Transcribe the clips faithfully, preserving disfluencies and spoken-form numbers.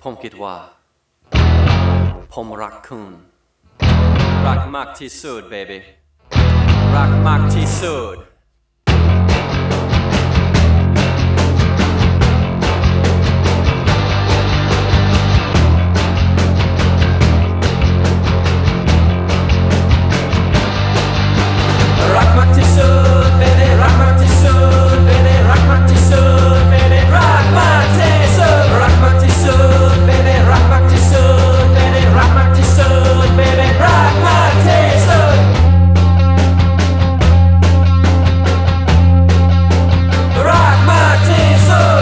ผมคิดว่าผมรักคุณรักมากที่สุด baby รักมากที่สุดรักมากที่สุด baby รักมากที่สุด baby รักมากที่สุด baby รักมากที่สุดรักมากที่สุด baby รักมากที่สุด baby รักมากที่สุด baby รักมากที่สุดรักมากที่สุด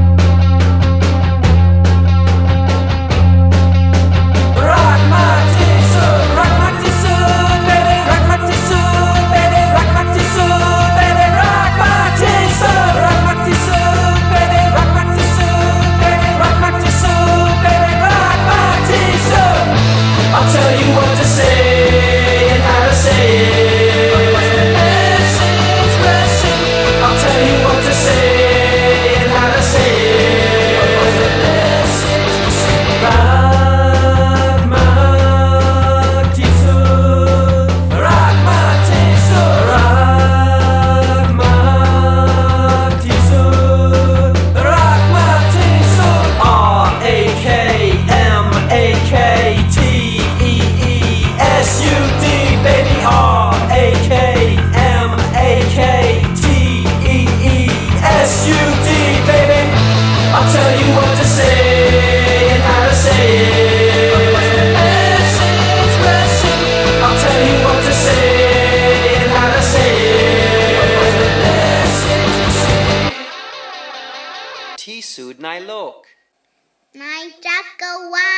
รักมากที่สุดรักมากที่สุด baby รักมากที่สุด baby รักมากที่สุด baby รักมากที่สุดรักมากที่สุด baby รักมากที่สุด baby รักมากที่สุด baby รักมากที่สุด I'll tell you what to say and how to say it I'll tell you what to say and how to say it รักมากที่สุดรักมากที่สุดรักมากที่สุดรักมากที่สุด R A K M A K T E E S U D baby R A K M A K T E E S U D baby I'll tell you what to say and how to say it I'll tell you what to say and how to say it ที่สุดในโลกในจักรวาล